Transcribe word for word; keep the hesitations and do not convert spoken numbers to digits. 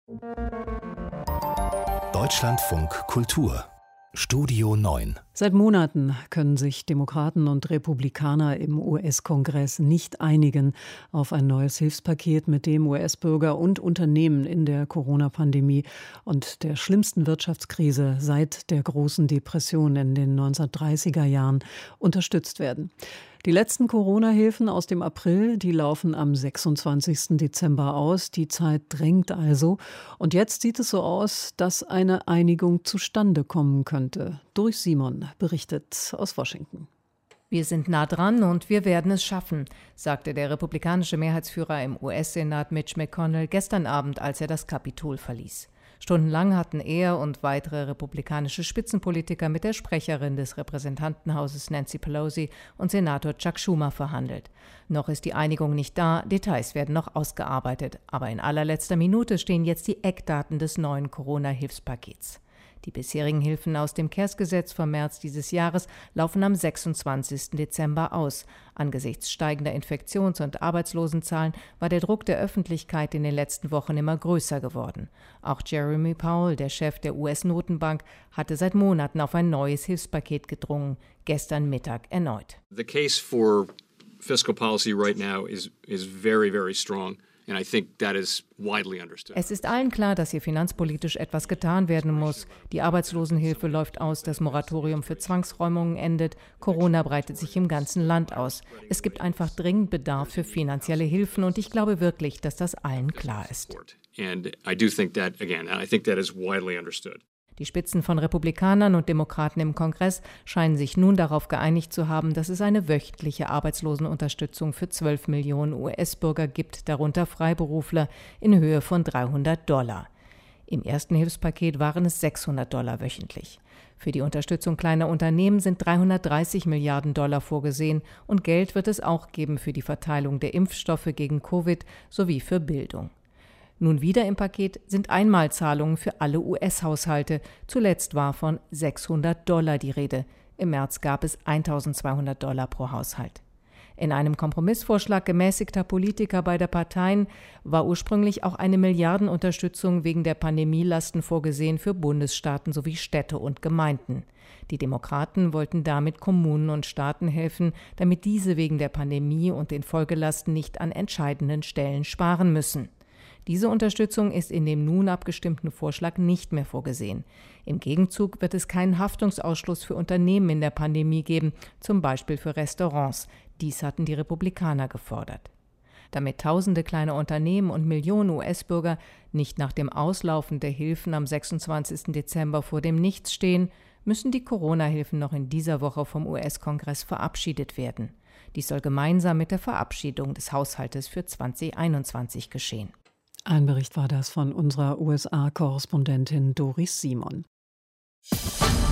Deutschlandfunk Kultur Studio neun. Seit Monaten können sich Demokraten und Republikaner im U S-Kongress nicht einigen auf ein neues Hilfspaket, mit dem U S-Bürger und Unternehmen in der Corona-Pandemie und der schlimmsten Wirtschaftskrise seit der großen Depression in den neunzehnhundertdreißiger Jahren unterstützt werden. Die letzten Corona-Hilfen aus dem April, die laufen am sechsundzwanzigsten Dezember aus. Die Zeit drängt also. Und jetzt sieht es so aus, dass eine Einigung zustande kommen könnte. Doris Simon berichtet aus Washington. Wir sind nah dran und wir werden es schaffen, sagte der republikanische Mehrheitsführer im U S-Senat Mitch McConnell gestern Abend, als er das Kapitol verließ. Stundenlang hatten er und weitere republikanische Spitzenpolitiker mit der Sprecherin des Repräsentantenhauses Nancy Pelosi und Senator Chuck Schumer verhandelt. Noch ist die Einigung nicht da, Details werden noch ausgearbeitet. Aber in allerletzter Minute stehen jetzt die Eckdaten des neuen Corona-Hilfspakets. Die bisherigen Hilfen aus dem C A R E-Gesetz vom März dieses Jahres laufen am sechsundzwanzigsten Dezember aus. Angesichts steigender Infektions- und Arbeitslosenzahlen war der Druck der Öffentlichkeit in den letzten Wochen immer größer geworden. Auch Jeremy Powell, der Chef der U S-Notenbank, hatte seit Monaten auf ein neues Hilfspaket gedrungen, gestern Mittag erneut. The case for fiscal policy right now is is very, very strong. And I think that is widely understood. Es ist allen klar, dass hier finanzpolitisch etwas getan werden muss. Die Arbeitslosenhilfe läuft aus, das Moratorium für Zwangsräumungen endet, Corona breitet sich im ganzen Land aus. Es gibt einfach dringend Bedarf für finanzielle Hilfen und ich glaube wirklich, dass das allen klar ist. And I do think that, again, I think that is widely understood. Die Spitzen von Republikanern und Demokraten im Kongress scheinen sich nun darauf geeinigt zu haben, dass es eine wöchentliche Arbeitslosenunterstützung für zwölf Millionen U S-Bürger gibt, darunter Freiberufler, in Höhe von dreihundert Dollar. Im ersten Hilfspaket waren es sechshundert Dollar wöchentlich. Für die Unterstützung kleiner Unternehmen sind dreihundertdreißig Milliarden Dollar vorgesehen und Geld wird es auch geben für die Verteilung der Impfstoffe gegen Covid sowie für Bildung. Nun wieder im Paket sind Einmalzahlungen für alle U S-Haushalte. Zuletzt war von sechshundert Dollar die Rede. Im März gab es eintausendzweihundert Dollar pro Haushalt. In einem Kompromissvorschlag gemäßigter Politiker beider Parteien war ursprünglich auch eine Milliardenunterstützung wegen der Pandemielasten vorgesehen für Bundesstaaten sowie Städte und Gemeinden. Die Demokraten wollten damit Kommunen und Staaten helfen, damit diese wegen der Pandemie und den Folgelasten nicht an entscheidenden Stellen sparen müssen. Diese Unterstützung ist in dem nun abgestimmten Vorschlag nicht mehr vorgesehen. Im Gegenzug wird es keinen Haftungsausschluss für Unternehmen in der Pandemie geben, zum Beispiel für Restaurants. Dies hatten die Republikaner gefordert. Damit tausende kleine Unternehmen und Millionen U S-Bürger nicht nach dem Auslaufen der Hilfen am sechsundzwanzigsten Dezember vor dem Nichts stehen, müssen die Corona-Hilfen noch in dieser Woche vom U S-Kongress verabschiedet werden. Dies soll gemeinsam mit der Verabschiedung des Haushaltes für zweitausendeinundzwanzig geschehen. Ein Bericht war das von unserer U S A-Korrespondentin Doris Simon.